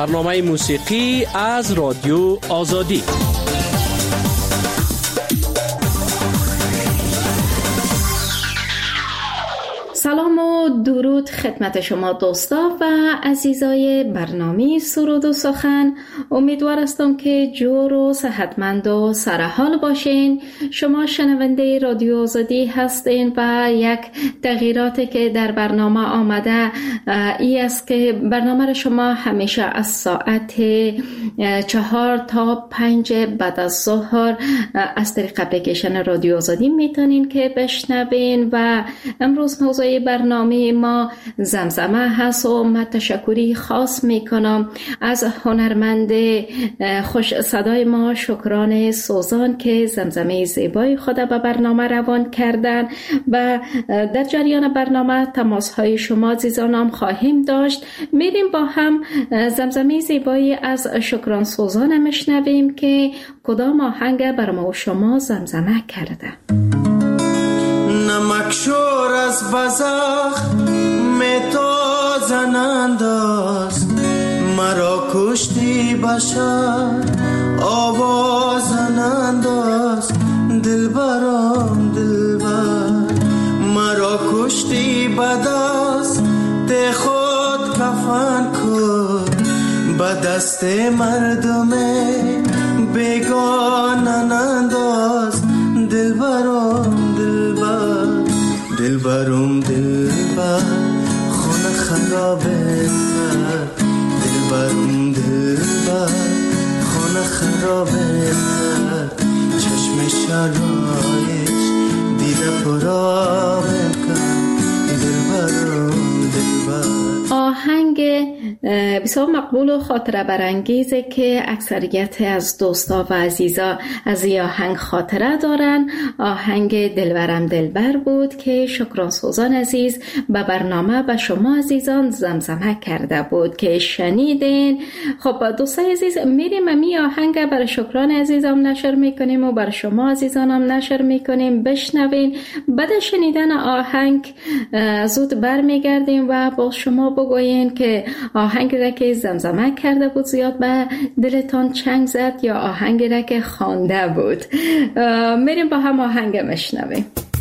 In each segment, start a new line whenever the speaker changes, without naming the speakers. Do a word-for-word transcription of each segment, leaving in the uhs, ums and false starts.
برنامه موسیقی از رادیو آزادی.
سلام و درود خدمت شما دوستا و عزیزای برنامه سرود و سخن. امیدوار هستم که جور و صحتمند و سرحال باشین. شما شنونده رادیو آزادی هستین و یک تغییراتی که در برنامه آمده ای است که برنامه را شما همیشه از ساعت چهار تا پنج بعد از ظهر از طریق اپلیکیشن رادیو آزادی میتونین که بشنوین و امروز موضوع برنامه ما زمزمه هست و من تشکری خاص میکنم از هنرمند خوش صدای ما شکران سوزان که زمزمه زیبای خود به برنامه روان کردن و در جریان برنامه تماس های شما عزیزانم خواهیم داشت. میریم با هم زمزمه زیبایی از شکران سوزان میشنویم که کدام آهنگ بر ما و شما زمزمه کرده.
نمک شور از بزخ میتازن انداز مرا کشتی بشر آوازن انداز دلبرم دلبر مرا کشتی بدست ته خود کفن کن به دست مردم بیگانن انداز دلبرم دلبر دلبرم دلبر خونه خرابه دلبرم دلبر خونه خرابه چشم شرایش دیده پرابه کن دلبرم دلبر.
آهنگ بسیار مقبول و خاطره برانگیزه که اکثریت از دوستا و عزیزا از این آهنگ خاطره دارن. آهنگ دلبرم دلبر بود که شکران سوزان عزیز به برنامه به شما عزیزان زمزمه کرده بود که شنیدین. خب دوستای عزیز، میریم امی آهنگ برای شکران عزیزم نشر میکنیم و برای شما عزیزانم نشر میکنیم، بشنوین. بعد شنیدن آهنگ زود برمیگردیم و با شما بگوین که آهنگ را که زمزمه کرده بود زیاد به دلتان چنگ زد یا آهنگ را که خوانده بود. میریم با هم آهنگ مشنویم.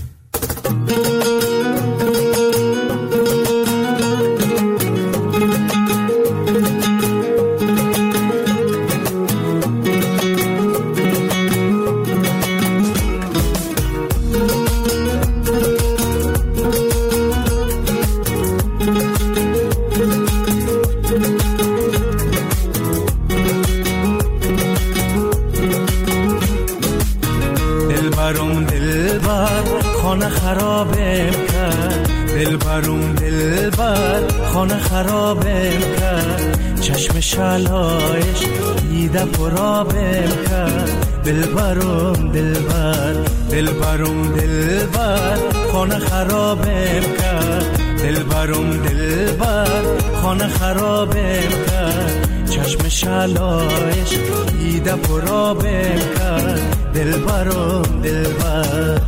خرابه کرد دلبرم دلبر خانه خرابه کرد چشم شلایش دیده پرابه کرد دلبرم دلبر دلبرم دلبر خانه خرابه کرد دلبرم دلبر خانه خرابه کرد چشم شلایش دیده پرابه کرد دلبرم دلبر.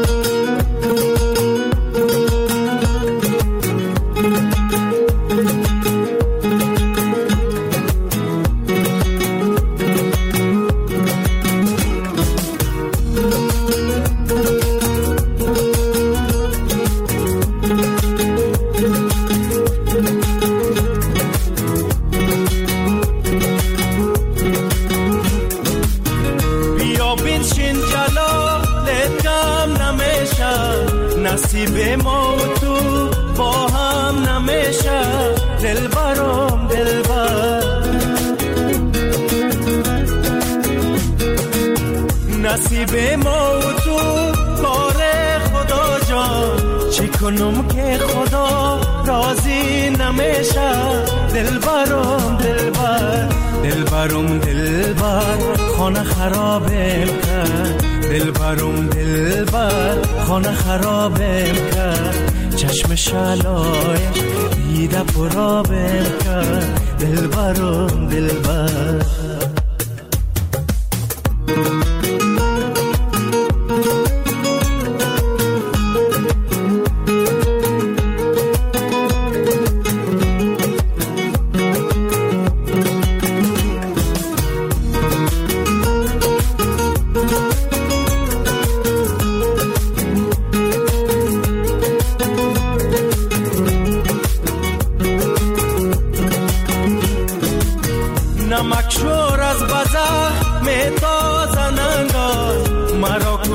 نصیب ما و تو با هم نمیشه دلبرم دلبر نصیب ما و تو کار خدا جان چی کنم که خدا راضی نمیشه دلبرم دلبر دلبرم دلبر خانه خرابه کرد دلبرم دلبر خانه خرابه کرد چشم شلایش دیده پرابه کرد دلبرم دلبر.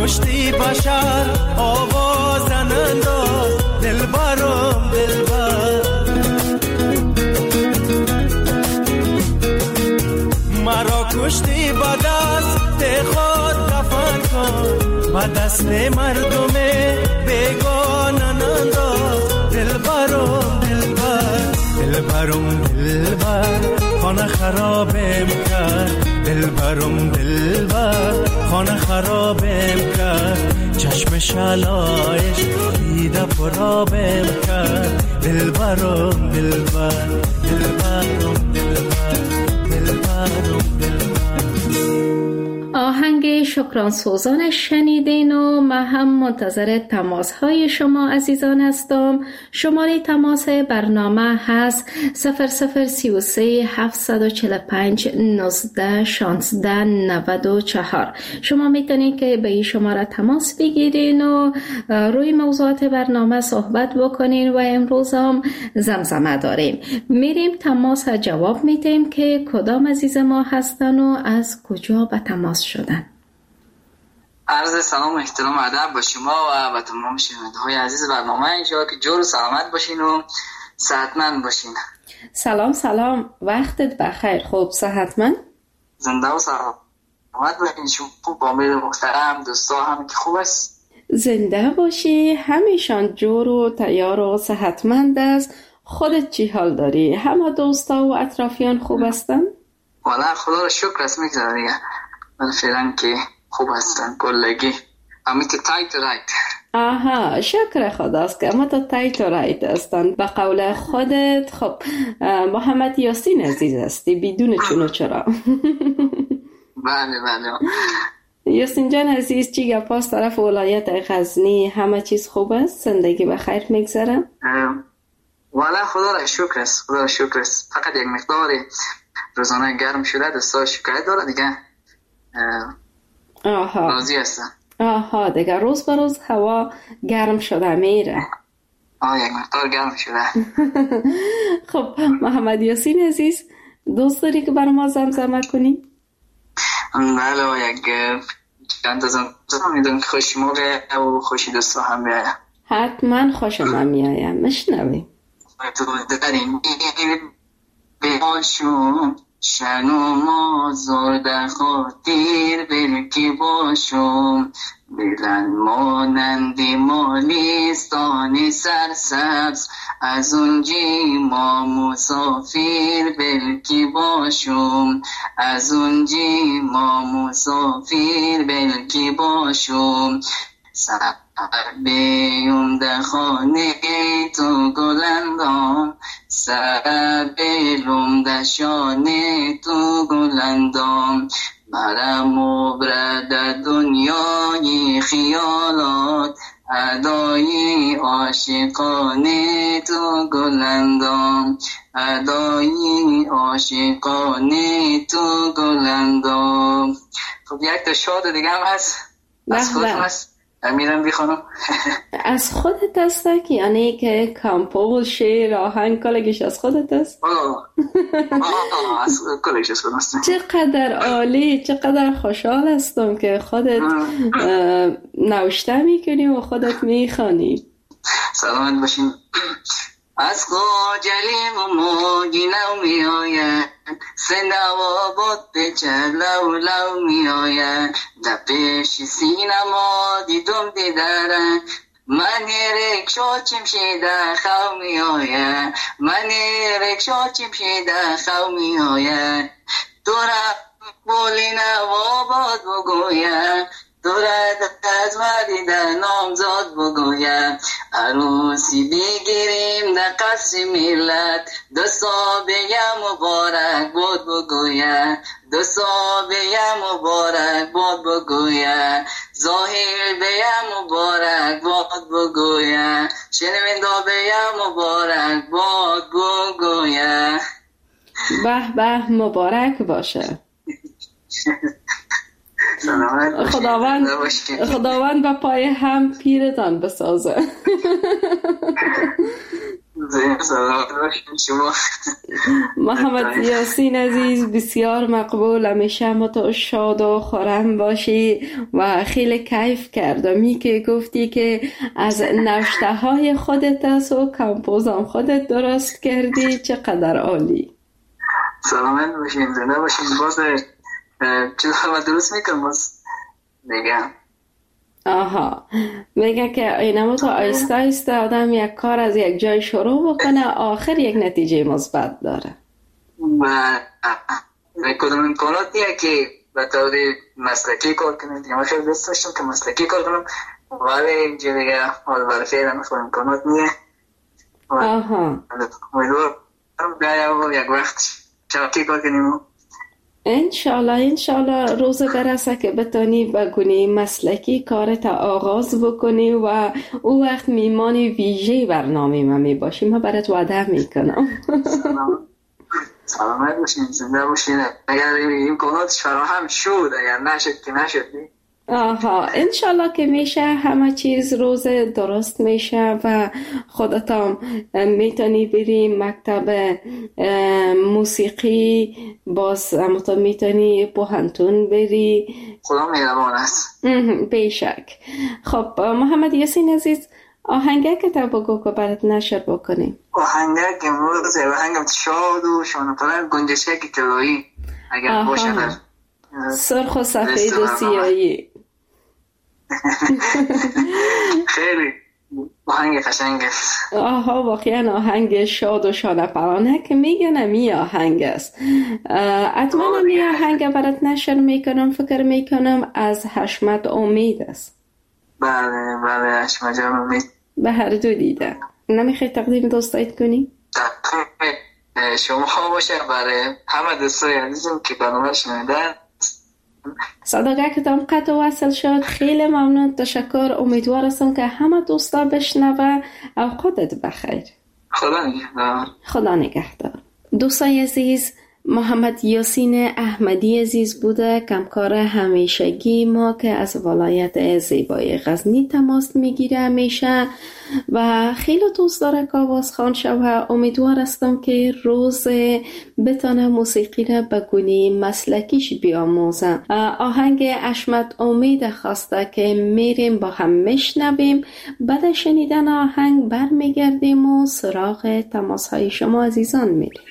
کشتی بشر آوازن انداز دلبرم دلبر مرا کشتی با دست خود دفن کن با دست مردم بیگانه انداز دلبرم دلبر دلبرم دلبر خانه خرابم کرد دلبرم دلبر خانه خرابم کرد چشم شلایش دیده پرابم کرد دلبرم دلبر دلبرم دلبر دلبرم دلبر.
آهنگ شکران سوزان شنیدین و من هم منتظر تماس های شما عزیزان هستم. شماره تماس برنامه هست صفر صفر سی و سه هفتصد و چهل و پنج نوزده شانزده نود و چهار. شما میتونید که به این شماره تماس بگیرین و روی موضوعات برنامه صحبت بکنین و امروز هم زمزمه داریم. میریم تماس جواب میدیم که کدام عزیز ما هستن و از کجا به تماس شدن.
عرض سلام و احترام ادب با شما و با تمام شنونده های عزیز برنامه. انشاءالله که جور و سلامت باشین و صحتمند باشین.
سلام سلام، وقتت بخیر. خوب صحتمند؟
زنده و سلامت باشین. شما خوب با امید محترم دوستا هم که خوب است؟
زنده باشی، همیشان جور و تیار و صحتمند است. خودت چی حال داری؟ همه دوستا و اطرافیان خوب هستن؟
والا خدا را شکر است میگذاره دیگه. من فعلا که خوب هستن کلگی. امی تو تایت و رایت.
آها، شکر خداست که اما تو تایت و رایت هستن. به قول خودت خب محمد یاسین عزیز هستی بدون چون و چرا.
بله بله.
یاسین جان عزیز چی گپاست طرف ولایت غزنی؟ همه چیز خوب است؟ زندگی به خیر میگذره؟
والا خدا را شکر است، خدا را شکر است. فقط یک مقدار روزانه گرم شده، دستا شکایت داره دیگه.
آها
راضی هستم.
آها دیگه روز به روز هوا گرم شده میره.
آه یک مقدار گرم شده.
خب محمد یاسین عزیز دوست داری که برای ما زمزمه کنی؟
بله یک چند از زمزمه میدونم که خوشی موقع و خوشی دوستا هم بیاید.
حتما خوشم هم میایم. مشنویم.
تو داریم باشم شنو مازار خاطر بلکی باشم بلند مانند مالستان سرسبز از اونجی ما مسافر بلکی باشم از اونجی ما مسافر بلکی باشم سر بیم در خانه تو گلندام سر بلوم در شانه تو گلندام مرم و برد دنیای خیالات ادای عاشقانه تو گلندام ادای عاشقانه تو گلندام. خب یک تا شاد دیگه هم هست از خودم هست میرم بخونم.
از خودت هست که یعنی که کامپوز شعر آهنگ کلگیش از خودت هست؟
آه آه از کلگیش از خودم هست.
چقدر عالی، چقدر خوشحال هستم که خودت نوشته میکنی و خودت میخوانی.
سلامت باشین. از خجلی و موگی نو می آید سنوا بود بچه لو لو می آید در پیش سینما دیدم دیدارن من رکشا چمشیده خو می آید من رکشا چمشیده خو می آید دورا بولی نوا بود بگوید دورت از مدیده نامزاد بگویم عروسی بگیریم در قصر ملت دو سابه مبارک بود بگویم دو سابه مبارک بود بگویم ظاهر بیم مبارک بود بگویم شنوندا بیم مبارک بود بگویم.
به به مبارک باشه. خداوند خداوند با پای هم پیرتان بسازه.
شما
محمد یاسین عزیز بسیار مقبول، همیشه ما تو شاد و خرم باشی و خیلی کیف کردمی که گفتی که از نوشته های خودت است و کمپوزم خودت درست کردی. چقدر عالی.
سلامت باشین، زنده باشین. باز چیز خواهد درست میکنم باز دیگه.
آها، میگه که اینما تو آیسته آیسته آدم یک کار از یک جای شروع بکنه آخر یک نتیجه مثبت داره.
و کدوم امکاناتیه که به طور مسلکی کار کنید. من خیلی دوست داشتم که مسلکی کار کنم ولی اینجا دیگه حال برای فعلا خود امکانات نیه.
آها،
امیدوارم بیایم و یک وقت شبکی کار کنیم.
انشالله انشالله روز برسه که بتانی بگونی مسلکی کارت آغاز بکنی و او وقت میمان ویژه برنامه ما می باشی. ما برات وعده میکنم.
سلامت باشین، زنده باشین. اگر امکاناتش فراهم شد، اگر نشد که نشد.
آها، انشالله که میشه، همه چیز روز درست میشه و خودت هم میتونی بری مکتب موسیقی، باز هم تو میتونی پوهنتون بری.
خدا مهربان است.
بیشک. خب محمد یاسین عزیز، آهنگه که تا بگو که برات نشر بکنیم.
آهنگه که امروز آهنگم شاد و شانه پرند گنجشک طلایی اگر باشه در
سرخ و سفید و سیاهی.
خیلی آهنگ قشنگ است.
آها، واقعا آهنگ شاد و شانه پرانه که میگن می آهنگ است. اتمنى می آهنگ برات نشر میکنم. فکر میکنم از حشمت امید است.
بله بله، حشمت جان امید.
به هر دو دیده. نمیخوای تقدیم دوستایت کنی؟
شما باشه برای همه دوستای عزیزم که برنامه شنیدن.
صداقه که تام قطع وصل شد. خیلی ممنون، تشکر. امیدوار هستم که همه دوستا بشنوه. اوقاتت بخیر.
خدا نگهدار.
خدا نگهدار. دوستای عزیز، محمد یاسین احمدی عزیز بوده، کمکار همیشگی ما که از ولایت زیبای غزنی تماس میگیره همیشه و خیلی دوست داره که آواز خوان شوه. امیدوار هستم که روز بتانه موسیقی را به گونه مسلکیش بیاموزه. آهنگ حشمت امید خواسته که میریم با هم میشنویم. بعد شنیدن آهنگ برمیگردیم و سراغ تماس های شما عزیزان میریم.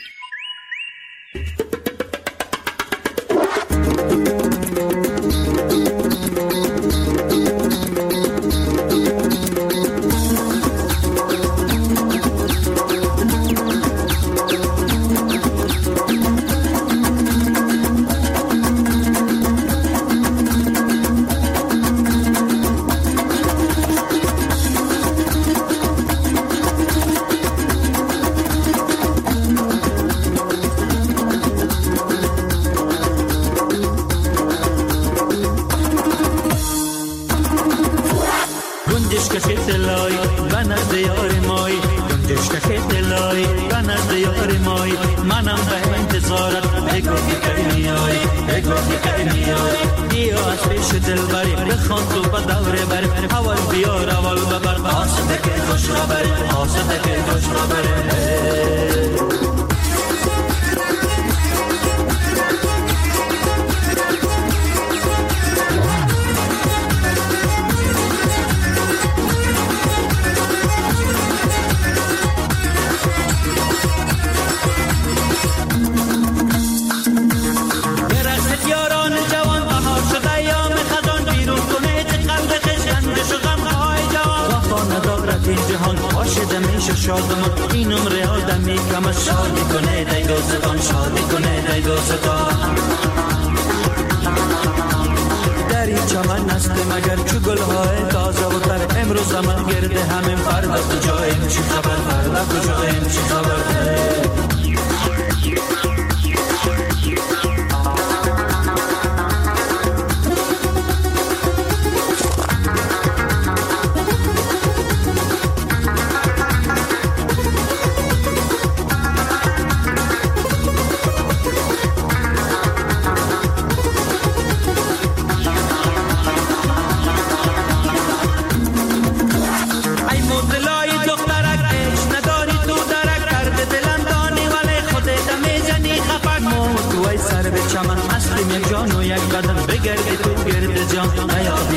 ای مدلای دخترک عشق نداری تو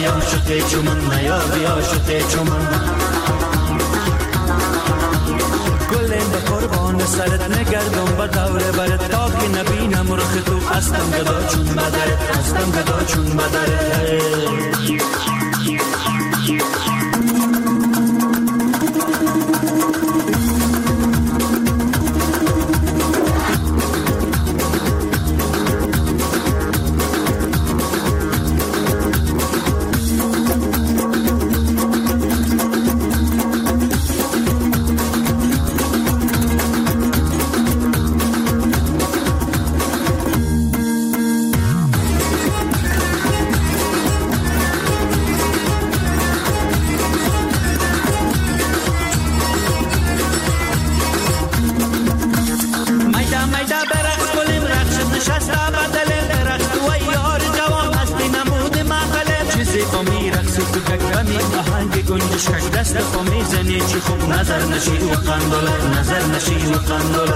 بیا شده چومن نیا بیا شده چومن گلیم به قربان سرت نگردم با دوره برت تا که نبینم رخ تو هستم گدا چون بدرت هستم گدا چون بدرت دست پا میزنی چی خوب نظر نشی و قندل نظر نشی و قندل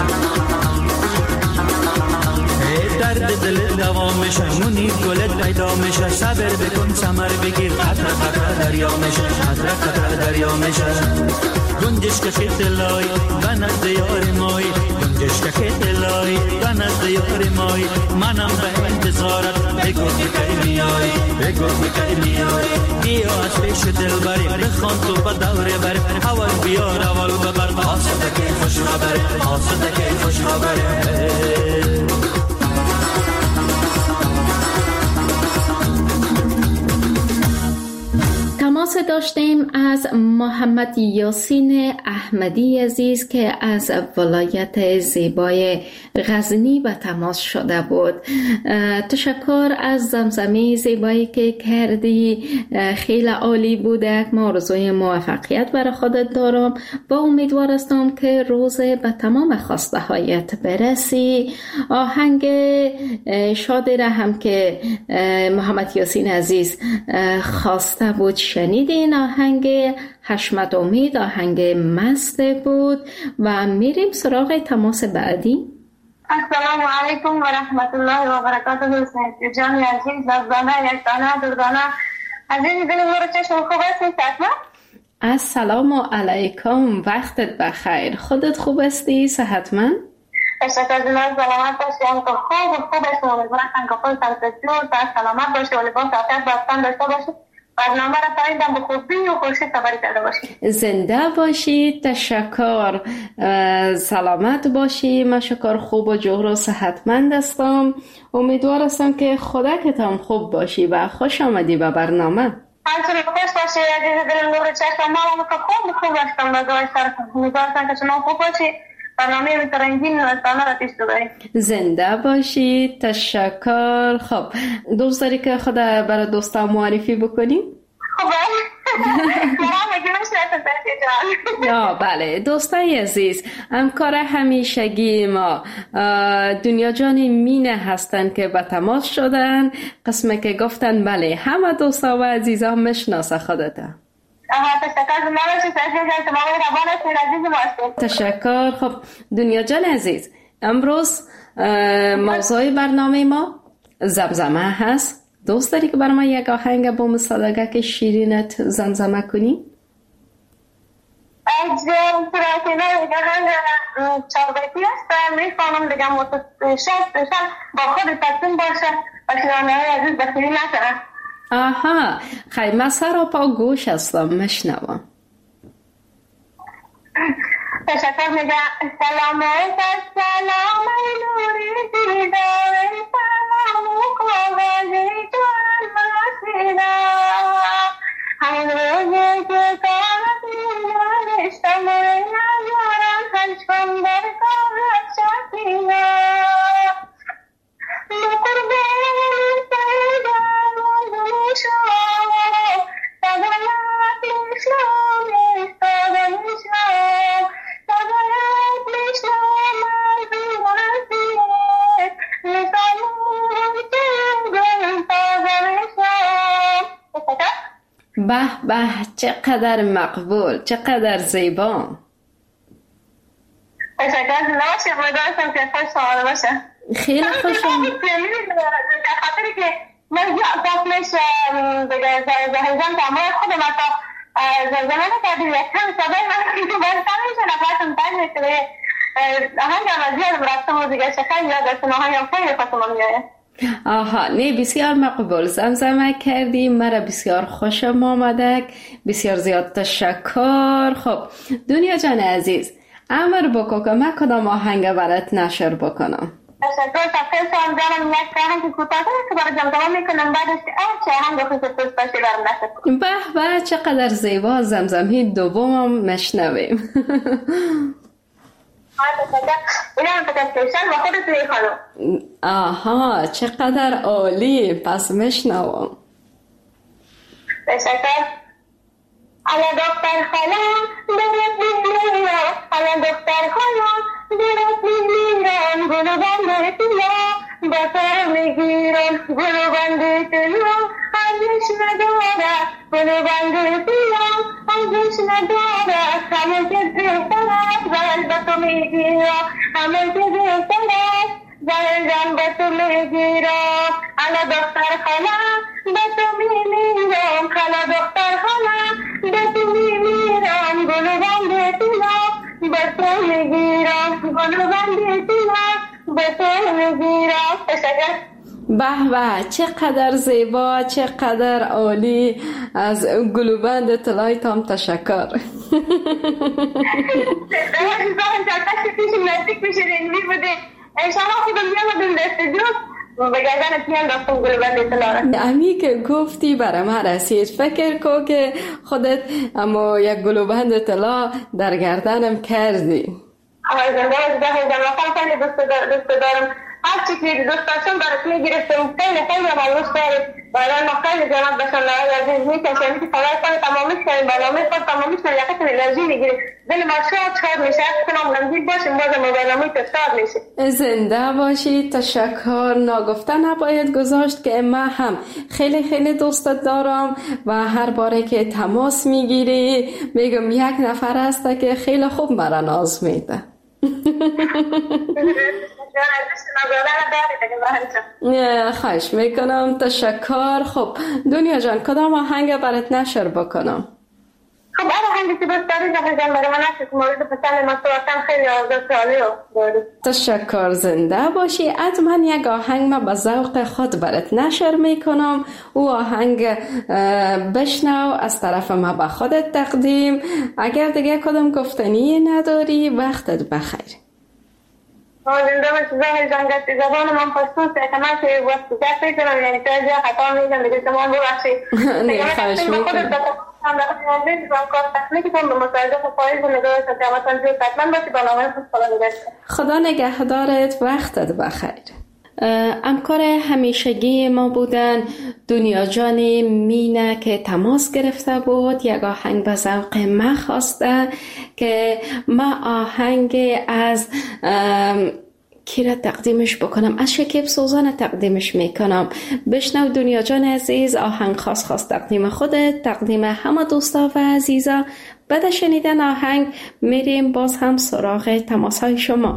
درد دل دوا میشه منی گلت پیدا میشه صبر بکن ثمر بگیر قطره قطره دریا میشه قطره قطره دریا میشه گنجش که دلای بنت دیار مای گنجش که دلای بنت دیار مای منم به انتظارت بگو که میای بگو که میای بیا از پیش دل بری بخوان تو با دوره بری اول بیار اول ببر آسوده که خوش خبره آسوده که خوش خبره
تماس داشتیم از محمد یاسین احمدی عزیز که از ولایت زیبای غزنی به تماس شده بود. تشکر از زمزمه زیبایی که کردی، خیلی عالی بوده. ما آرزوی موفقیت برای خودت دارم و امیدوار هستم که روز به تمام خواسته هایت برسی. آهنگ شادی را هم که محمد یاسین عزیز خواسته بود شنیدین. آهنگ حشمت امید آهنگ مست بود و میریم سراغ تماس بعدی.
السلام علیکم و رحمت الله و برکاته. حسین جان عزیز لازانه یک دانه دردانه عزیز دل نور چشم خوب هستی صحتمند؟
السلام علیکم، وقتت بخیر. خودت خوب هستی صحتمند؟
تشکر جناب، سلامت باشی. هم که خوب خوب هستی. امیدوارم که خود سرت جور و سلامت باشی و لباس عافیت بستن داشته باشی. برنامه را فرایدم به خوبی و خوشی خبری کرده باشی.
زنده باشی. تشکر. سلامت باشی. من شکر خوب و جور و صحتمند هستم. امیدوار هستم که خودتان خوب باشی و خوش آمدی به برنامه.
همچنین خوش باشی عزیز دل نور چشم. ما که خوب خوب هستم و دعای سرتون. امیدوار هستم که شما خوب باشی. برنامه میترنگین نوستانه را پیش ببرید.
زنده باشید. تشکر. خب دوست داری که خود برای دوستان معرفی بکنیم؟
خب
یا بله دوستای عزیز، همکار همیشگی ما دنیا جان مینه هستن که به تماس شدن. قسمه که گفتن بله همه دوستا و عزیزان میشناسه خودتا. تشکر. خب دنیا جان عزیز، امروز موضوع برنامه ما زمزمه هست. دوست داری که برای ما یک آهنگ با مصادقه که شیرینت زمزمه کنی؟
از پراتینا یک آهنگ چاربیتی هست میخوانم دیگه متشد با خود تصمیم باشه و شیرانه های عزیز بخیری نکنه.
آها خیلی من سر پا گوش هستم مشنوم.
تشکر. میگه سلام سلام نوری دیدار سلام کاغذی جان مسیدا همین روزی که کاغذی نوشتم نجارم هشکم در کاغذ شکینا مقربان سیدان شما تغییرات اسلام استادم اسلام تغییرات اسلام مرزی نسانون تنگل تازم اسلام.
به به چقدر مقبول، چقدر زیبا.
تشکر. نباشه امیدوارم که خوش سوال باشه.
خیلی خوشم.
خاطری که موضوع قبلش دیگه زهیزان تمام خودم تا زمان کردیم یک کم سبایی من که باید تمیشه نفرتون تنگ میشه آهنگ هم از یادم رفتم و دیگه شکر یاد دستم آهنگ هم خیلی خوشم میایه.
آها نه بسیار مقبول زمزمه کردی مرا بسیار خوشم آمدک بسیار زیاد تشکر. خب دنیا جان عزیز امر بکو که من کدام آهنگ برات نشر بکنم.
تشکر تفکر سوام جانم یک آهنگ کوتاه که برای جمع میکنم بعدش چه آهنگ خوش دوست داشتی برام نشر کنم.
به به چقدر زیبا زمزمه دومم مشنویم. آها چقدر عالی پس میشنوم.
تشکر. آیا دختر خالم درت میمیرم آیا دختر خالم درت میمیرم گلو بنده تیلا با سر میگیرم گلو بنده تیلا ارزش نداره گلو بنده تیلا ارزش نداره همه که بهتر است زهر به تو میگیرم همه که بهتر است زهر جان به تو میگیرم آیا دختر خالم به تو میمیرم خالا دختر خالم به تو میمیرم گلو بنده تیلا به تو میگیرم گلو بنده تیلا به تو میگیرم. تشکر.
به به چقدر زیبا چقدر عالی از گلوبند طلای تام تشکر. امی که گفتی برای من رسید فکر کو که خودت اما یک گلوبند طلا در گردنم کردی.
آره زنده دوست دارم هر چی که دوست داشتم برات میگرفتم خیلی خیلی ملوش دارید برای ما خیلی جناب بشن لعای عزیز میکشم که خبر کنه تمامیش کنیم برنامه خود تمامیش کنیم یقیتون انرژی میگیریم دل ما شاد شاد میشه کنم غمگین باشیم بازم برنامه تشکر میشه.
زنده باشی تشکر. ناگفته نباید گذاشت که ما هم خیلی خیلی دوستت دارم و هر باره که تماس میگیری میگم یک نفر هسته که خیلی خوب مرا ناز میده. خواهش میکنم تشکر. خب دنیا جان کدام آهنگ برات نشر بکنم؟
خب آهنگی که دوست داری زهر جان برای من نشر که مورد پسند من صورتم خیلی آزاد سالی داری.
تشکر زنده باشی. حتما یک آهنگ ما به ذوق خود برات نشر میکنم او آهنگ بشنو از طرف ما به خودت تقدیم. اگر دیگه کدام گفتنی نداری وقتت بخیر.
زنده باشی زهر جان گفتی زبان من پستوسه که من که وقتی که فکر کنم یعنی تا جا خطا میگم دیگه شما ببخشید.
نه خواهش میکنم.
هم در خیلی من کار تکنیکی کنم به مساعده خود پاییز و نگاه ستیامتان جور کتمن باشی با نامه خوش خدا نگشت.
خدا نگهدارت وقتت بخیر. همکار همیشگی ما بودن دنیا جان مینه که تماس گرفته بود یک آهنگ به ذوق ما خواسته که ما آهنگ از کی را تقدیمش بکنم از شکیب سوزان تقدیمش میکنم. بشنو دنیا جان عزیز آهنگ خاص خاص تقدیم خودت تقدیم همه دوستا و عزیزا. بعد شنیدن آهنگ میریم باز هم سراغ تماس های شما.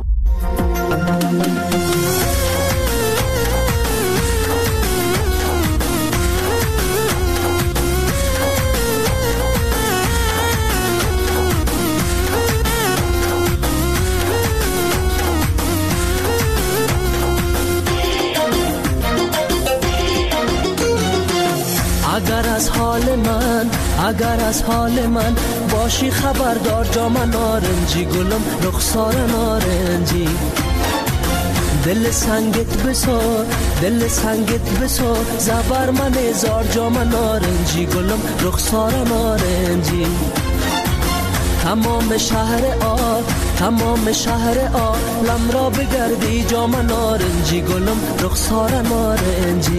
اگر از حال من اگر از حال من باشی خبردار جام نارنجی گلم رخسار نارنجی دل سنگت بسار دل سنگت بسار زبر من هزار جام نارنجی گلم رخسار نارنجی تمام شهر آ تمام شهر آ لم را بگردی جام نارنجی گلم رخسار نارنجی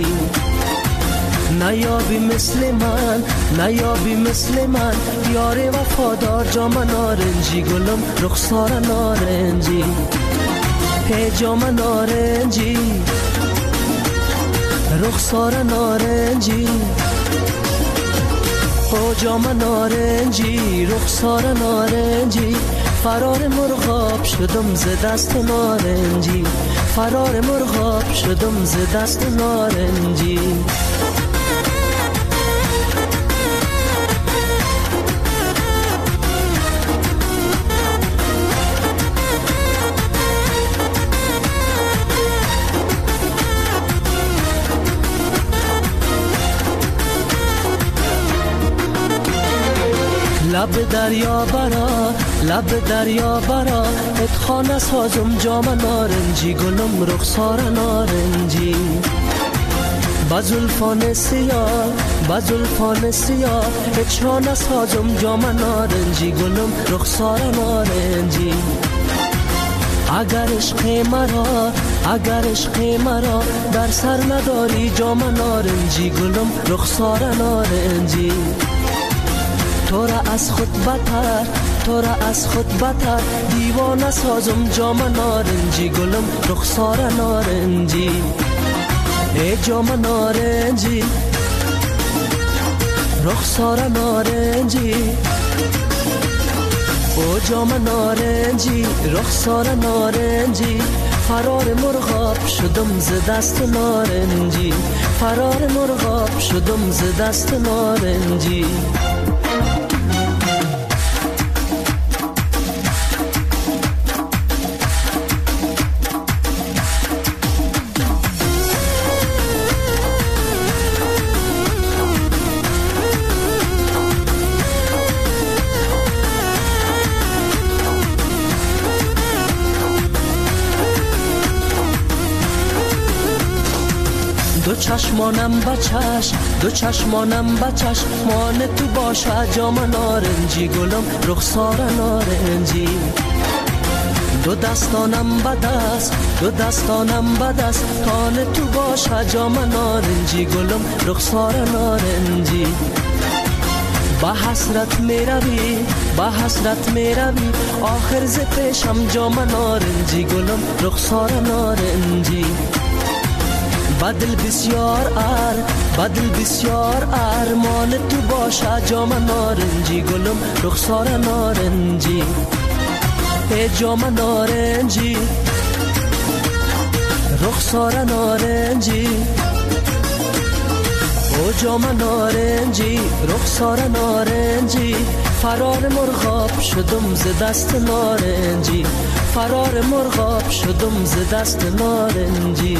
نیابی مثل من نیابی مثل من یار وفادار جام نارنجی گلم رخسار نارنجی هی جام نارنجی رخسار نارنجی او جام نارنجی رخسار نارنجی فرار مرغاب شدم ز دست نارنجی فرار مرغاب شدم ز دست نارنجی لب دریا برا لب دریا برا اتخانه سازم جام نارنجی گلم رخسار نارنجی بزلفان سیاه بزلفان سیاه اتخانه سازم جام نارنجی گلم رخسار نارنجی اگر عشق مرا اگر عشق مرا در سر نداری جام نارنجی گلم رخسار نارنجی تو را از خود بتر تو را از خود بتر دیوانه سازم جام نارنجی گلم رخسار نارنجی ای جام نارنجی رخسار نارنجی او جام نارنجی رخسار نارنجی فرار مرغاب شدم ز دست نارنجی فرار مرغاب شدم ز دست نارنجی دو چشمانم بچش دو چشمانم بچش مان تو باشه جام نارنجی گلم رخسار نارنجی دو دستانم بدست دو دستانم بدست تان تو باشه جام نارنجی گلم رخسار نارنجی با حسرت می روی با حسرت می روی آخر ز پیشم جام نارنجی گلم رخسار نارنجی بدل بسیار ار بدل بسیار ارمان تو باشه جام نارنجی گلم رخسار نارنجی ای جام نارنجی رخسار نارنجی او جام نارنجی رخسار نارنجی فرار مرغاب شدم ز دست نارنجی فرار مرغاب شدم ز دست نارنجی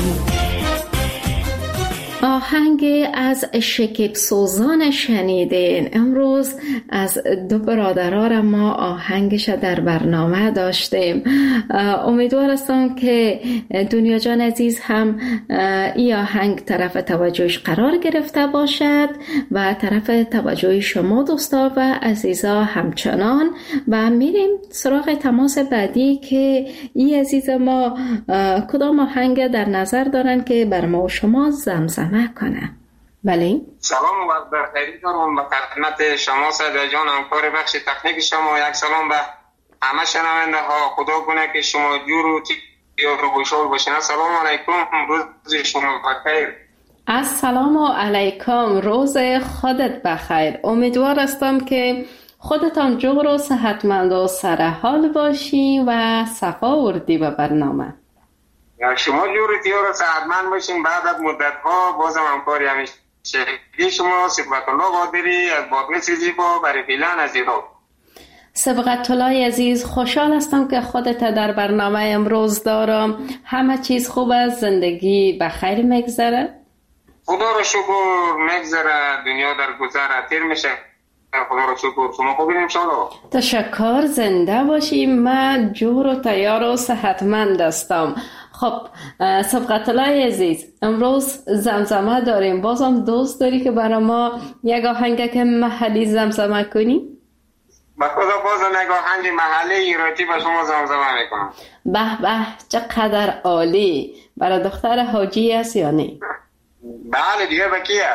آهنگ از شکیب سوزان شنیدین. امروز از دو برادران ما آهنگش در برنامه داشتیم. امیدوار هستم که دنیا جان عزیز هم این آهنگ طرف توجهش قرار گرفته باشد و طرف توجه شما دوستا و عزیزا همچنان. و میریم سراغ تماس بعدی که این عزیز ما کدام آهنگ در نظر دارن که بر ما و شما زمزمه کنه. بله
سلام و بخیر دارم به خدمت شما صدا جان، همکار بخش تکنیک شما. یک سلام به همه شنونده ها. خدا کنه که شما جور و تیار و خوشحال باشین. سلام علیکم، روز شما بخیر.
السلام علیکم، روز خودت بخیر. امیدوار هستم که خودتان جور و صحتمند و سرحال باشی و صفا وردی به برنامه.
شما جور تیار و صحتمند باشین. بعد از مدت ها بازم همکاری همیشه شما صفت الله قادری از باطن سیزیبا برای فیلن از ایران.
صبغت الله عزیز، خوشحال هستم که خودت در برنامه امروز دارم. همه چیز خوب است؟ زندگی بخیر میگذره؟
خدا رو شکر میگذره، دنیا در گذره تیر میشه. خدا رو شکر. شما خوبین انشاءالله؟
تشکر، زنده باشیم. من جور و تیار و صحتمند هستم. خب صبغت الله عزیز، امروز زمزمه داریم. بازم دوست داری که برای ما یک آهنگ که محلی زمزمه کنی؟
با خدا باز یک آهنگ محلی ایراتی با شما زمزمه میکنم.
به به، چقدر عالی. برای دختر حاجی است یا نه؟
بله دیگه با کیه؟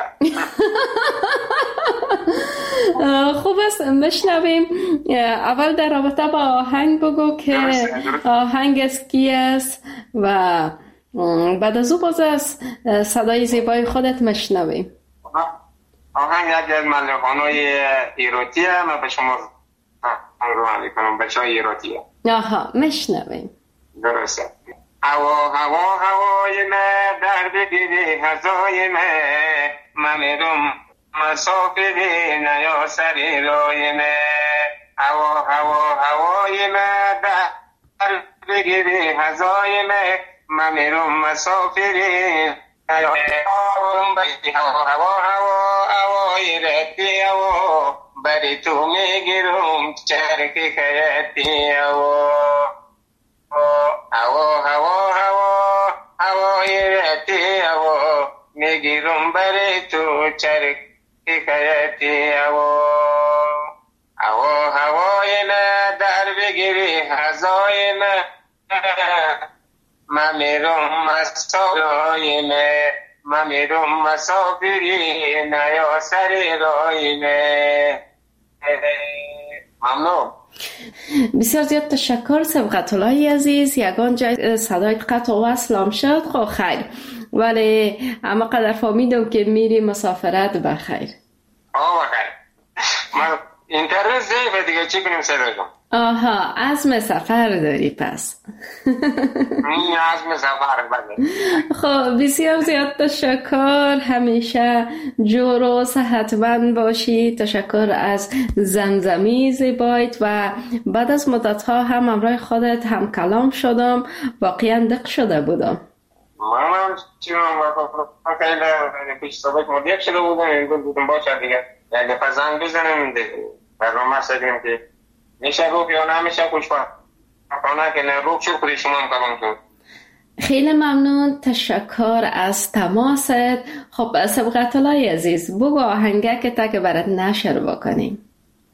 خوب است مشنویم. اول در رابطه با آهنگ بگو که آهنگ از کی است و بعد از او باز از صدای زیبای خودت مشنویم.
آهنگ یکی از ملکانای ایراتیه. من به شما رو میکنم بچه های ایراتیه.
آها مشنویم.
درسته. هوا هوا هوای من در بگیری هزای من، من میرم مسافری نیا سری رای من. هوا هوا هوای من در بگیری هزای من، من میرم مسافری نیا سری. هوا هوا هوا هوای ردی هوا بری تو میگیرم چرکی کیتی هوا هوا هوا هوا هوای رتی هوا میگیرم بری تو چرکی کیتی هوا هوا هوای نه در بگیری هزای نه من میرم مسافری نه من میرم مسافری نه یا سری رای نه. ممنون.
بسیار زیاد تشکر سبقت الله عزیز. یگان جای صدای قطع و وصلم شد. خب خیر، ولی اما قدر فهمیدم که میری مسافرت بخیر.
آه بخیر. من اینترنت ضعیفه دیگه، چی کنیم صدای جان؟
آها، عزم سفر داری پس.
این عزم سفر بله.
خب بسیار زیاد تشکر، همیشه جور و صحتمند باشی. تشکر از زمزمی زیبایت و بعد از مدت ها هم همراه خودت هم کلام شدم، واقعا دق شده بودم.
من چی من خیلی پیش سابق مدیق شده بودم، این بودم باشه دیگه یک دفعه زنگ بزنم برنامه سدیم که میشه روک یا نمیشه خوشبخت کنه که نه روک شد خودی شما هم کلام شد.
خیلی ممنون، تشکر از تماست. خب سبقت الله عزیز، بگو آهنگه که تا که برات نشر بکنیم.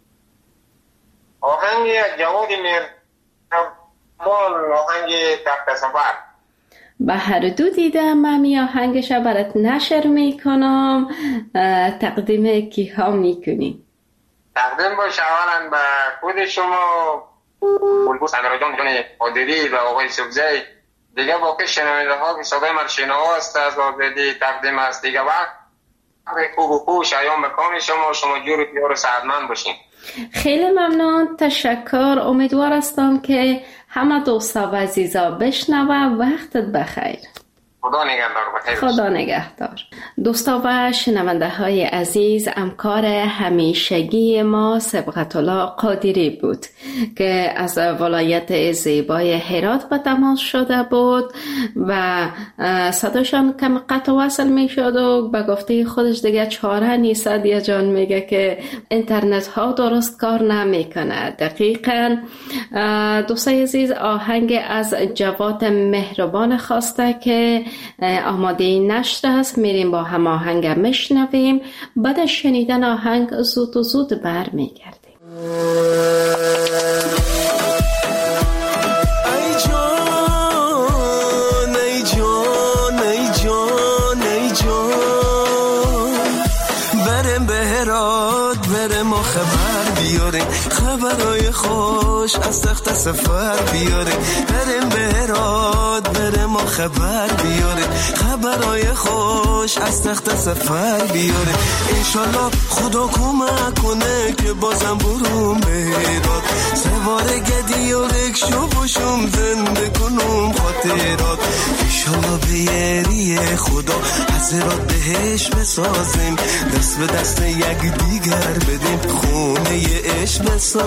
آهنگ جوادی میر مال آهنگ تخت سفر
به هر دو دیدم. من می آهنگش برات نشر میکنم. تقدیم کی ها میکنی؟
تقدیم باشه اولا به خود شما بلبل سنرا جان جان عادلی و آقای سبزی، دیگه باقی شنونده ها که صدای من شنواست از آزادی تقدیم است دیگه. وقت خوب و خوب شایان بکام شما شما جور پیار سعدمند باشین.
خیلی ممنون، تشکر. امیدوار هستم که همه دوستا و عزیزا بشنوه. وقتت بخیر.
خدا نگهدار. بخیر.
خدا نگهدار. دوستا و شنونده های عزیز، همکار همیشگی ما سبقت الله قادری بود که از ولایت زیبای هرات به تماس شده بود و صداشان کم قطع وصل می شد و به گفته خودش دیگه چاره نیست. دیگه جان میگه که اینترنت ها درست کار نمی کنه. دقیقاً دوستای عزیز، آهنگ از جواد مهربان خواسته که آماده نشده است. میریم با هم آهنگ میشنویم. بعد از شنیدن آهنگ زود و زود بر میگردیم.
ای جان ای جان ای جان ای جان، برم به هرات برم و خبر بیاریم، خبرای خوش از تخت سفر بیاریم. برم به هرات برم و خبر بیاره، خبرای خوش از تخت سفر بیاره. انشالله خدا کمک کنه که بازم بروم به هرات، سوار گدی و رکشو باشم زنده کنم خاطرات. انشالله به یری خدا از هرات بهش بسازیم، دست به دست یک دیگر بدیم، خونه ی عشق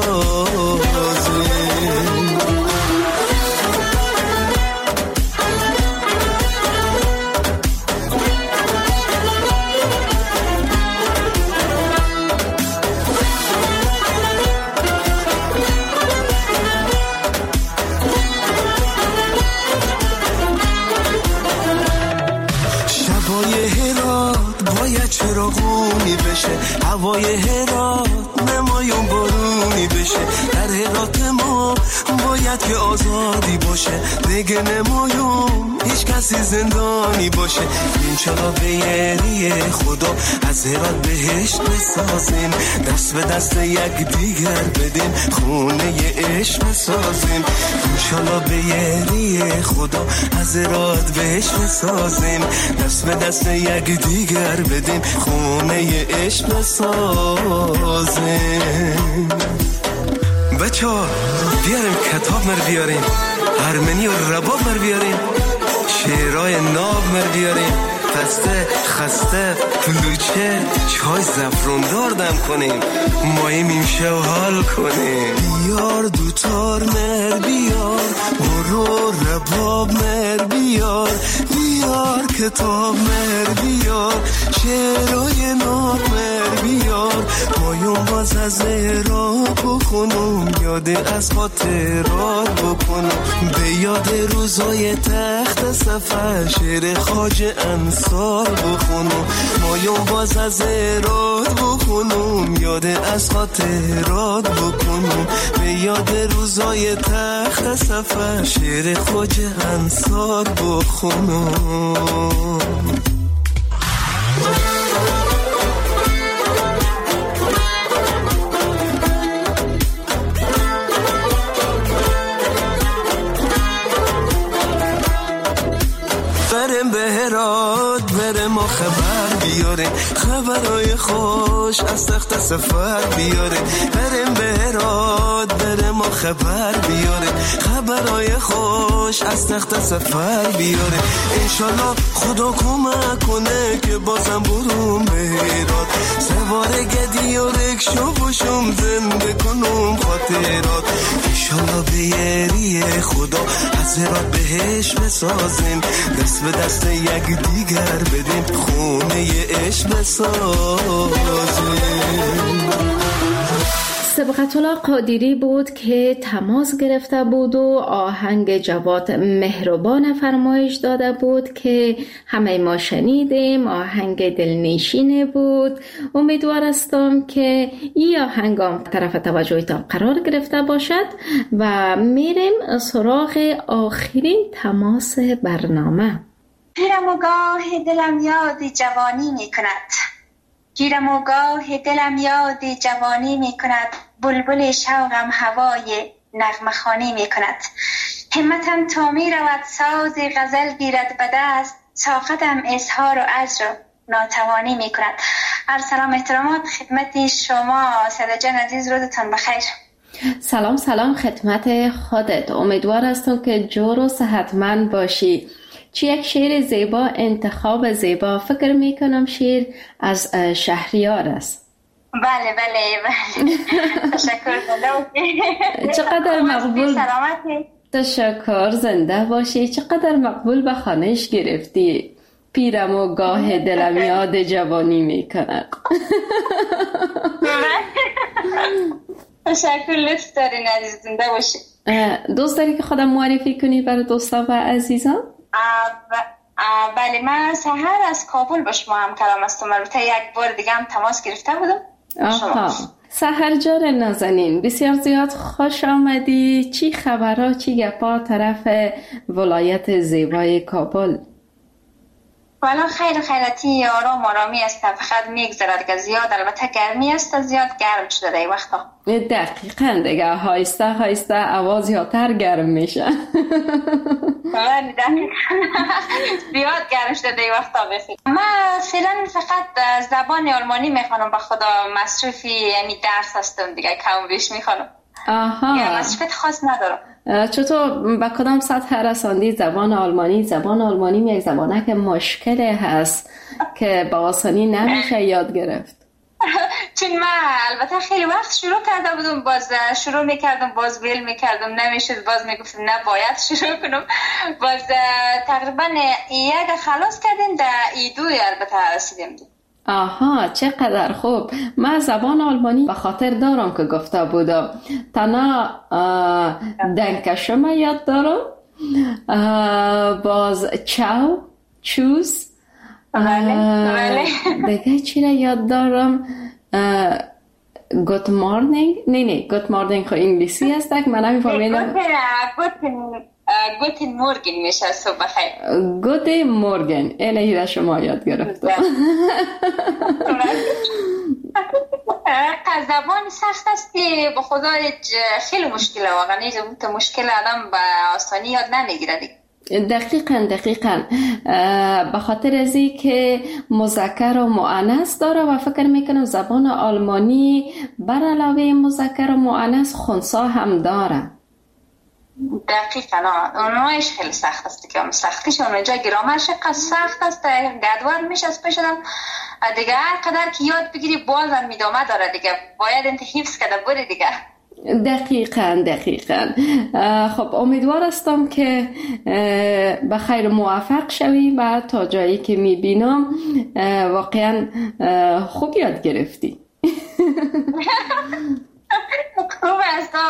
بسازیم. چراغونی بشه، هوای هرات نمایون بارونی بشه. در هرات ما باید که آزادی باشه، دیگه نمایون هیچ کسی زندانی باشه. انشالله به یری خدا از هرات بهشت بسازیم، دست به دست یک دیگر بدیم، خونه ی عشق بسازیم. انشالله به یری خدا از هرات بهشت بسازیم، دست به دست یک دیگر بدیم، خونه ی عشق بسازیم. بچه ها بیاریم کتاب مر بیاریم، ارمنی و رباب مر بیاریم، شعرهای ناب مر بیاریم، پسته خسته کلوچه چای زفروندار دم کنیم، مایی میشه و حال کنیم. بیار دوتار مر بیار، برو رباب مر بیار، بیار کتاب مر بیار، شعرهای ناب مر بیار، مایی مایون باز از ایراد بخونم، یاد از خاطرات بکنم، به یاد روزای تخت سفر شعر خواجه انصار بخونم. مایون باز از ایراد بخونم، یاد از خاطرات بکنم، به یاد روزای تخت سفر شعر خواجه انصار بخونم. برم به هرات برم و خبر بیاره، خبرای خوش از تخت سفر بیاره. برم به هرات برم و خبر بیاره، خبرای خوش از تخت سفر بیاره. انشالله خدا کمک کنه که بازم بروم به هرات، سوار گدی و رکشو باشم زنده کنم خاطرات. انشالله به یری خدا از هرات بهش بسازیم، دست به دست یک دیگر بدیم، خونه عشق بسازیم.
سبقت الله قادری بود که تماس گرفته بود و آهنگ جواد مهربان فرمایش داده بود که همه ما شنیدیم. آهنگ دلنشینه بود. امیدوار هستم که این آهنگ طرف توجهتان قرار گرفته باشد و میریم سراغ آخرین تماس برنامه.
گیرم و گاه دلم یاد جوانی می کند، گیرم و گاه دلم یاد جوانی می کند، بلبل شوقم هوای نغمه خوانی می کند. همتم تا می رود ساز غزل گیرد به دست، طاقتم اظهار و عجز ناتوانی می کند. هر سلام احترامات خدمت شما ساده جان عزیز، روزتان بخیر.
سلام سلام خدمت خودت. امیدوار هستم که جور و صحتمند باشی. چی یک شعر زیبا، انتخاب زیبا. فکر میکنم شعر از شهریار است.
بله بله بله. تشکر.
چقدر مقبول.
سلامتی.
تشکر. زنده باشی. چقدر مقبول به خانهش گرفتی. پیرم و گاه دلم یاد جوانی میکنه.
تشکر. لطف دارین عزیز. زنده باشی.
دوست داری که خودم معرفی کنی برای دوستا و عزیزان؟
بله، من سحر از کابل با شما هم کلام هستم. البته یک بار دیگه هم تماس گرفته بودم.
آها. سحر جان نازنین، بسیار زیاد خوش آمدی. چی خبرها، چی گپا طرف ولایت زیبای کابل؟
والا خیر خیرتی، آرام آرامی است، فقط میگذرد که زیاد البته گرمی است، زیاد گرم شده این وقتا.
دقیقاً دیگه هایسته هایسته آواز یاتر گرم میشه.
بله دقیقاً زیاد گرم شده این وقتا. بخیر من فعلا فقط زبان آلمانی میخوانم، به خدا مصروفی یعنی درس هستم دیگه، کم بیش میخوانم.
آها.
یا مصروفیت خاص ندارم.
چطور به کدام سطح رساندی زبان آلمانی؟ زبان آلمانی یک زبانه که مشکل هست که با آسانی نمیشه یاد گرفت.
چون من البته خیلی وقت شروع کرده بودم، باز شروع میکردم باز ویل میکردم نمیشد، باز میگفتم نه باید شروع کنم، باز تقریبا یک خلاص کردیم در ایدوی البته رسیدیم.
آها، چقدر خوب. من زبان آلمانی به خاطر دارم که گفته بودم. تنها دنکشم یاد دارم، باز چاو، چوز، دیگه چی را یاد دارم؟ گوت مارنینگ. نه نه گوت مارنینگ خو انگلیسی هست که من نمیفهمیدم.
گوتن مورگن میشه صبح بخیر.
گوت مورگن اینه را شما یاد گرفتم.
زبان سخت است که به خدا خیلی مشکله، واقعا این مشکل آدم به آسانی یاد نمیگیره.
دقیقاً دقیقاً به خاطر از این که مذکر و مؤنث داره و فکر میکنم زبان آلمانی بر علاوه مذکر و مؤنث خنثی هم داره.
دقیقاً اونوایش خیلی سخت است که سختیش اونجا گرامرش قصد سخت است، گدوار میشه از پیشدم دیگه، هر قدر که یاد بگیری بازم میدامه داره دیگه، باید انت حفظ کرده بری دیگه.
دقیقاً دقیقاً. خب امیدوار هستم که به خیر موفق شوی و تا جایی که میبینم واقعاً خوب یاد گرفتی.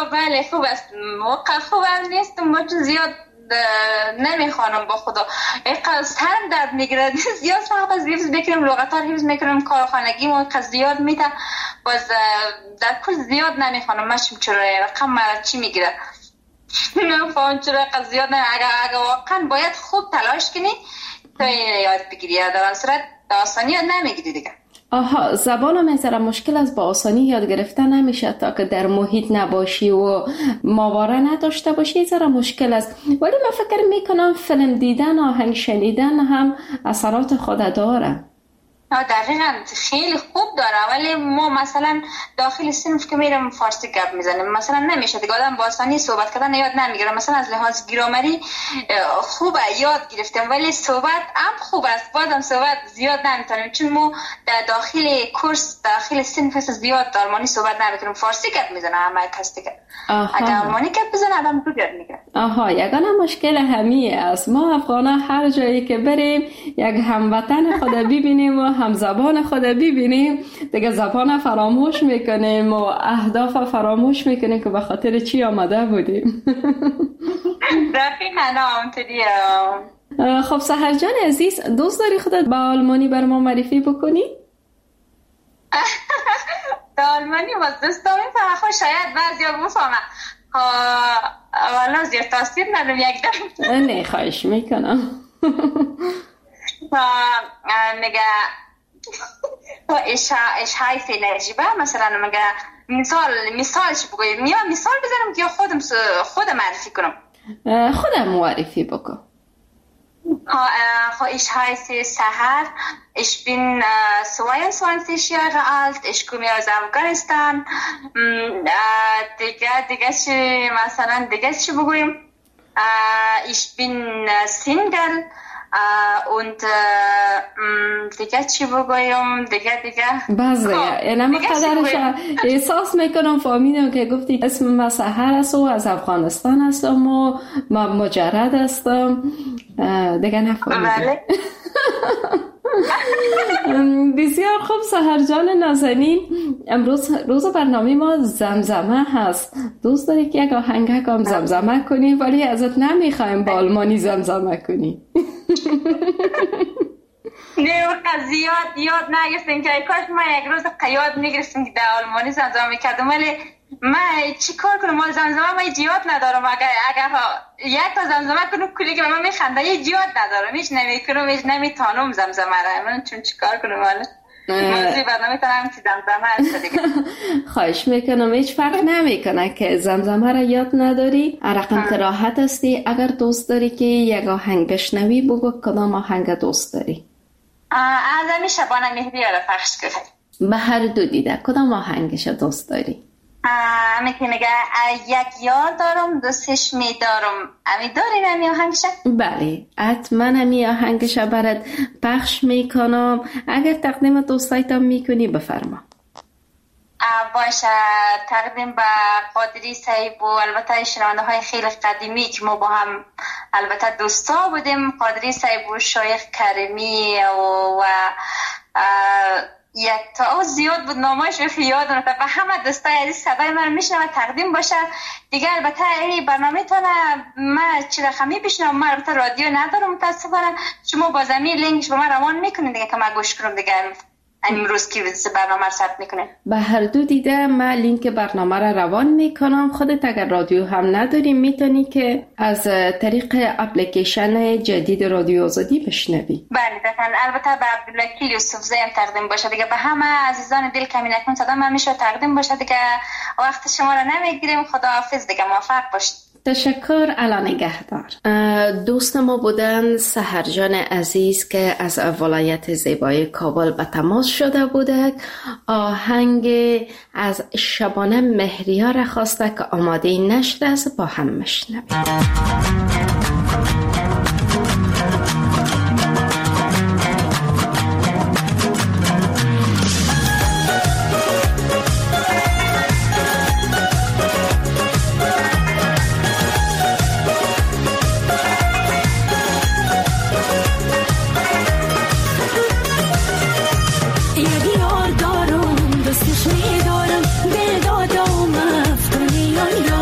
بله خوب است، موقع خوب نیست، ما زیاد نمیخوانم با خدا. اینقدر سرم درد میگیره، زیاد فقط از حفظ بکنم، لغت ها حفظ میکنم، کارخانگی ما زیاد میته، باز در کل زیاد نمیخوانم. ماشم چرا رقم چی میگیره نمیفهم چرا اینقدر زیاد نمیخوانم. اگر, اگر واقعا باید خوب تلاش کنی تا یاد بگیری، در آن صورت آسانی یاد نمیگیری دیگه.
آها، زبان میذاره مشکل از با آسانی یاد گرفتن نمیشه تا که در محیط نباشی و ماواره نداشته باشی، ذره مشکل است. ولی من فکر میکنم فیلم دیدن، آهنگ شنیدن هم اثرات خود داره.
دقیقاً خیلی خوب داره، ولی ما مثلا داخل صنف که میرم فارسی گپ میزنیم مثلا نمیشه دیگه، آدم با آسانی صحبت کردن یاد نمیگیره. مثلا از لحاظ گرامری خوبه یاد گرفتم، ولی صحبت هم خوب است، بازم صحبت زیاد نمیتونیم، چون ما در داخل کورس داخل صنف زیاد آلمانی صحبت نمیکنیم، فارسی گپ میزنه همه کس دیگه. اگر آلمانی گپ بزنه آدم دو یاد میگیره. آها،
یگانه مشکل همین است. ما افغانا هر جایی که بریم یک هموطن خود ببینیم و هم زبان خود ببینیم دیگه زبان فراموش میکنیم و اهداف فراموش میکنیم که به خاطر چی آمده بودیم.
دقیقاً همونطوریه.
خب سحر جان عزیز، دوست داری خودت با آلمانی بر ما معرفی بکنی؟
به آلمانی باز دوستا میفهمه، خب شاید بعضیا بفهمه، والا زیاد تاثیر ندارم یک دم.
نه خواهش میکنم.
میگه ايش ايش هاي في نجيبه مثلا میگه مثال مثالش بگویم یا مثال بزنم که خودم خودم معرفی کنم؟
خودم معرفی بکن.
ها ich heiße Sahar, ich bin zweiundzwanzig Jahre alt, ich komme aus Afghanistan. دیگه دیگه چی مثلا دیگه چی بگویم؟ ich bin Single und دیگه چی بگویم؟ دیگه دیگه
بازه یعنی من قدرش احساس میکنم فهمیدم که گفتی اسم من سحر است و از افغانستان هستم و من مجرد هستم دیگه نفهمیدم. بسیار خوب سحر جان نازنین، امروز روز برنامه ما زمزمه هست. دوست داری که یک آهنگ هم زمزمه کنی، ولی ازت نمیخوایم با آلمانی زمزمه کنی.
نه زیاد یاد نگرفتیم که کاش ما یک روز قیاد میگرفتیم که در آلمانی زمزمه میکردم، ولی من چی کار کنم؟ ما زمزمه ما یاد ندارم. اگر اگر یک تا زمزمه کنم کلی که به من میخنده یاد ندارم، هیچ نمیکنم، هیچ نمیتونم زمزمه را. من چون چی کار کنم؟ ولی موضوع برنامه تنم که زمزمه هست دیگه.
خواهش میکنم، هیچ فرق نمیکنه که زمزمه را یاد نداری، رقم راحت هستی. اگر دوست داری که یک آهنگ بشنوی بگو کدام آهنگ دوست داری؟
از همیشه شبانه مهدی را پخش کنید.
به هر دو دیده کدام آهنگش دوست داری؟
امی که میگه یک یار دارم دوستش میدارم، امی داری نمی آهنگش؟
بله حتما امی آهنگش برات پخش میکنم. اگر تقدیم دوستایتم میکنی بفرما.
باشه، تقدیم به قادری صاحب و البته شنونده های خیلی قدیمی که ما با هم البته دوستا بودیم، قادری صاحب و شایخ کریمی و, و یک تا زیاد بود نامش رو یاد نمیاد. به همه دوستای عزیز صدای من میشنوه تقدیم باشه دیگه. البته این برنامه تونه من چی رقمی بشنوم، من البته رادیو ندارم متاسفانه، شما با زمین لینکش به من روان میکنید دیگه که من گوش کنم دیگه. امروز که برنامه رو ثبت میکنه
به هر دو دیده من لینک برنامه را روان میکنم. خودت اگر رادیو هم نداری میتونی که از طریق اپلیکیشن جدید رادیو آزادی بشنوی.
بله دقیقاً. البته به عبدالوکیل یوسفزی هم تقدیم باشه دیگه. به همه عزیزان دل کمی نکن صدا من میشه تقدیم باشه دیگه. وقت شما را نمیگیریم. خداحافظ دیگه، موفق باشید.
تشکر. اعلی نگهدار. دوست ما بودن سحر جان عزیز که از ولایت زیبای کابل به تماس شده بوده. آهنگ از شبانه مهریه را خواسته که آماده نشده است، با هم مشنویم.
یار دارم دوستش میدارم، دل دادم افغانی یار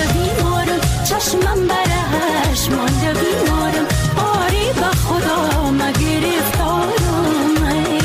مانده بیمارم چشمم برهش مانده بیمارم آری به خدا مگرفتارم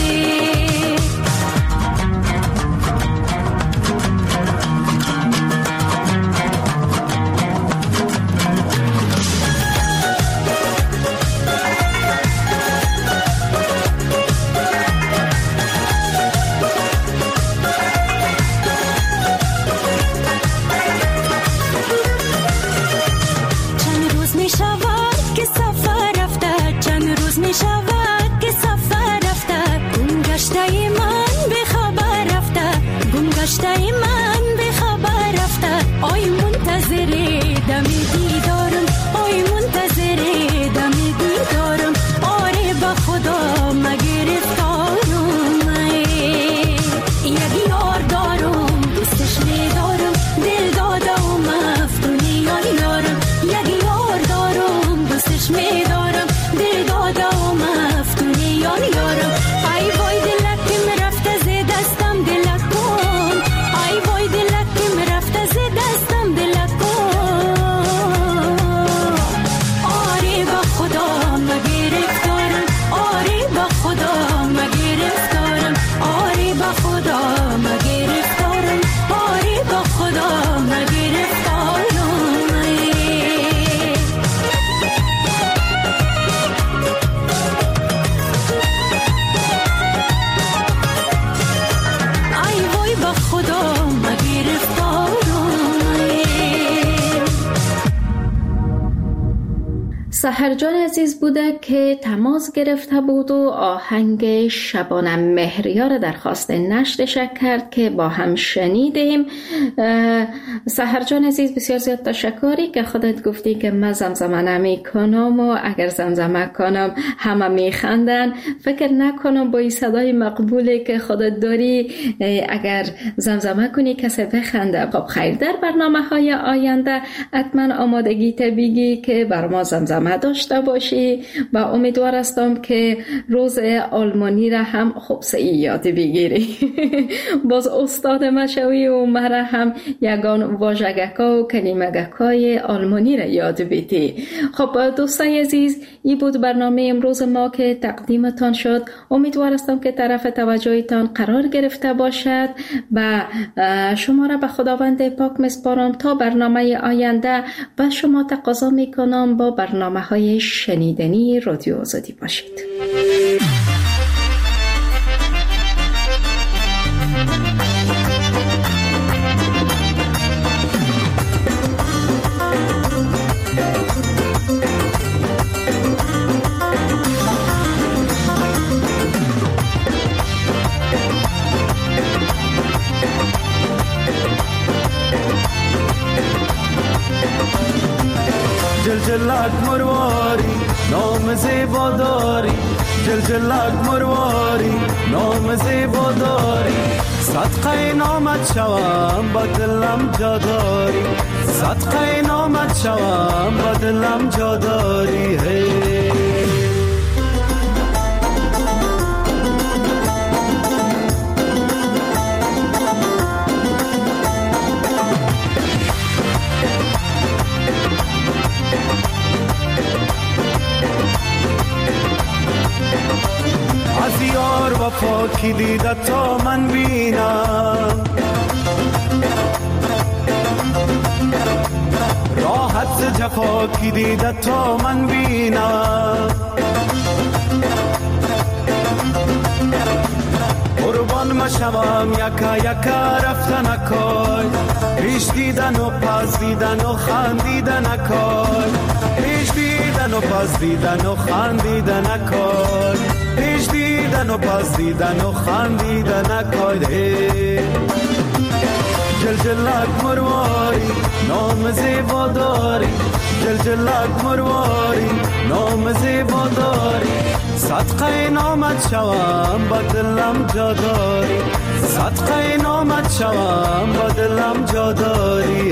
سحرجان عزیز بوده که تماس گرفته بود و آهنگ شبانم مهریار درخواست نشرش کرد که با هم شنیدیم. سحرجان عزیز بسیار زیاد تشکری که خودت گفتی که من زمزمه نمی کنم و اگر زمزمه کنم همه می خندن. فکر نکنم با این صدای مقبولی که خودت داری اگر زمزمه کنی کسی بخنده. خب خیر، در برنامه های آینده حتما آمادگی بگی که بر ما زمزمه داشته باشی و امیدوار هستم که روز آلمانی را هم خوب سی یاد بگیری. باز استاد مشوی و مرا هم یگان واژگکا و کلمگکای آلمانی را یاد بدی. خب دوستای عزیز، این بود برنامه امروز ما که تقدیمتان شد. امیدوار هستم که طرف توجهتان قرار گرفته باشد و شما را به خداوند پاک میسپارم تا برنامه آینده و شما تقاضا میکنم با برنامه های شنیدنی رادیو آزادی باشید.
جلجلک مرواری نام زیبا داری، جلجلک مرواری نام زیبا داری، صدقه نامت شوم با دلم جا داری، صدقه نامت شوم با دلم جا داری. از یار وفا کی دیده تا من بینم، راحت جفا کی دیده تا من بینم، قربان مشوم یکا یکا رفتن اکای، پیش دیدن و پس دیدن و خندیدن اکای، پیش دیدن و پس دیدن و خندیدن اکای، پیش دیدن و پس دیدن و خندیدن اکای. جلجلک مرواری نام زیبا داری، جلجلک مرواری نام زیبا داری، صدقه نامت شوم با دلم جا داری، صدقه نامت شوم با دلم جا داری.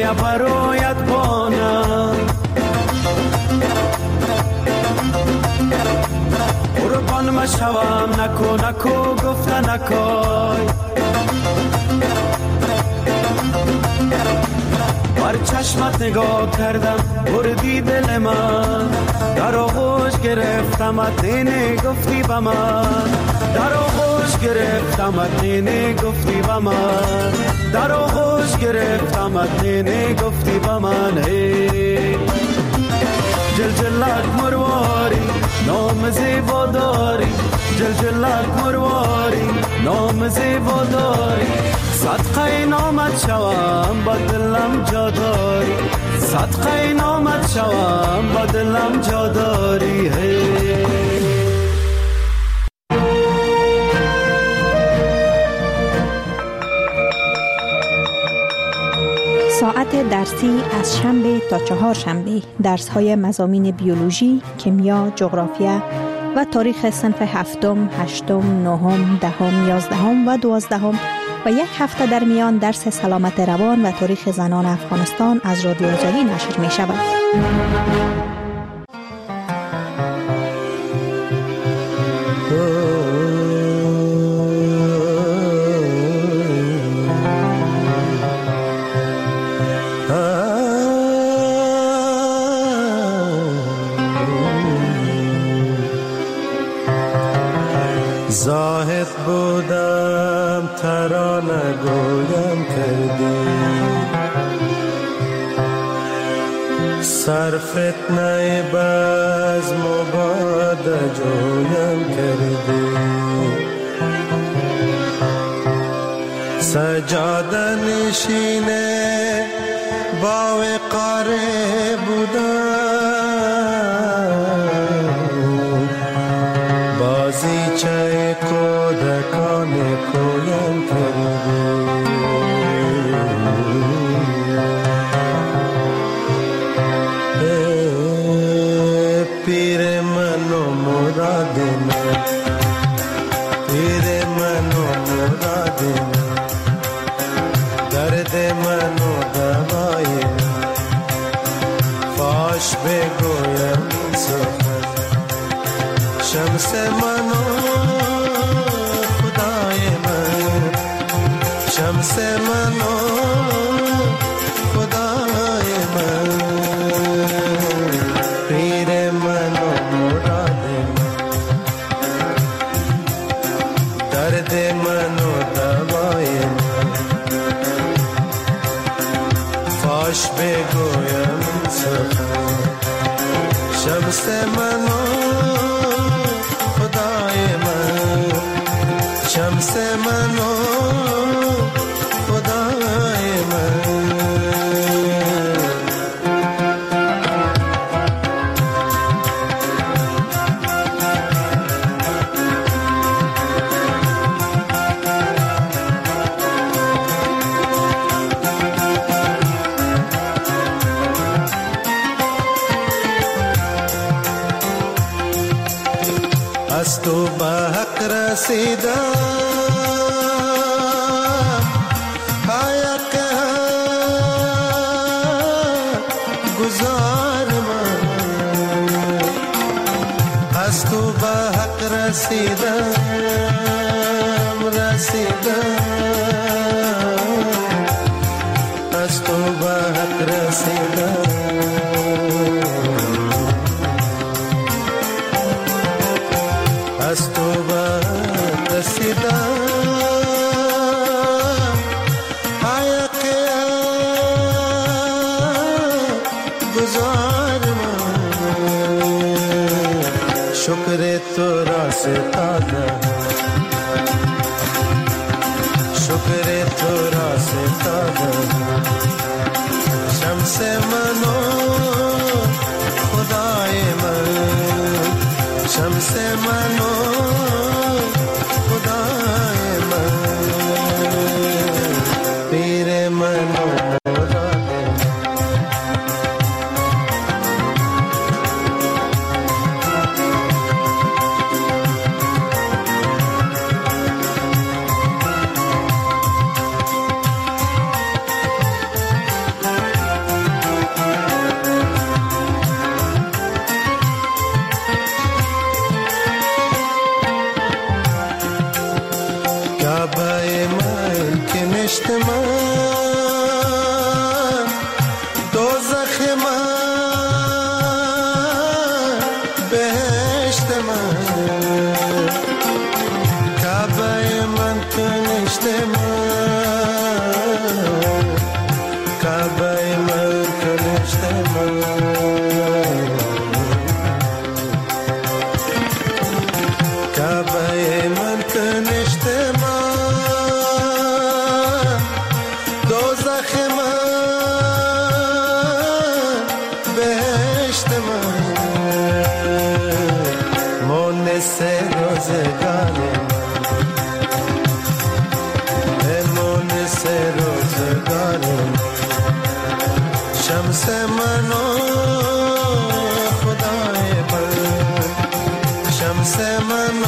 یا برایت بانم قربان مشوم نکو نکو گفته نکای بر چشمت نگاه کردم بردی دل من در آغوش گرفتمت اینه گفتی با من در آغوش گرفتمت اینه گفتی با من در آغوش گرفتمت اینه گفتی با من جلجلک مرواری نام زیبا داری جلجلک مرواری نام زیبا داری صدقه نامت شوم با دلم جا داری صدقه نامت شوم با دلم جا داری
ساعت درسی از شنبه تا چهار شنبه درس های مضامین بیولوژی، کیمیا، جغرافیا و تاریخ صنف هفتم، هشتم، نهم، دهم، یازدهم و دوازدهم و یک هفته در میان درس سلامت روان و تاریخ زنان افغانستان از رادیو آزادی نشر می شود.
زاهد بودم ترانه گویم کردی سر فتنه بزم و باد جویم کردی سجاده نشینه با وقاره بودم بازی چای کودکان کویم کردی پیر منو مراد من پیر منو مراد من درد منو دوای من فاش بگویم سخن شمس منو خدای من شمس منو خدای من پیر منو مراد من درد منو دوای من فاش بگویم سخن شمس منو شمس منو خدای من از تو به حق رسیدم رسیدم رسیدم از تو به حق رسیدم از تو به حق رسیدم حق گزار من شکر تو را ستادم شکر تو را ستادم شمس منو خدای من شمس منو خدای من پیر منو بهشت من کعبه من کنشت من کعبه من کنشت من کعبه من کنشت من دوزخ من بهشت من مونس روزگار من مونس روزگار شمس من و خدای من شمس من و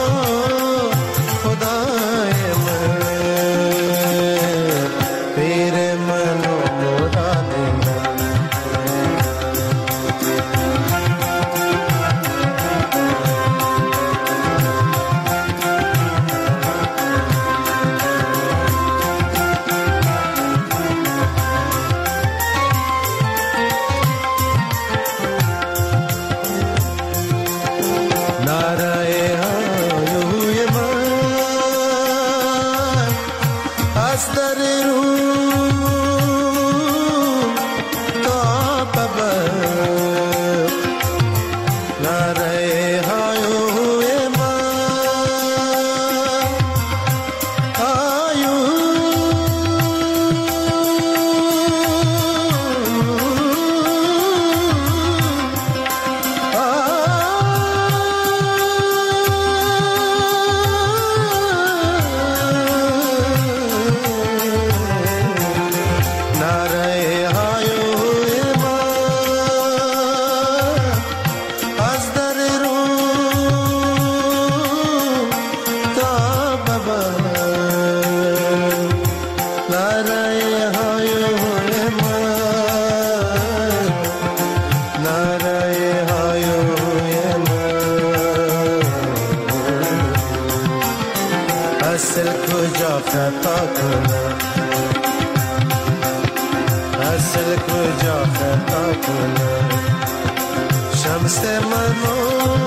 خدای من پیر من و مراد من اصل کجا خطا کنم اصل کجا خطا کنم شمس منو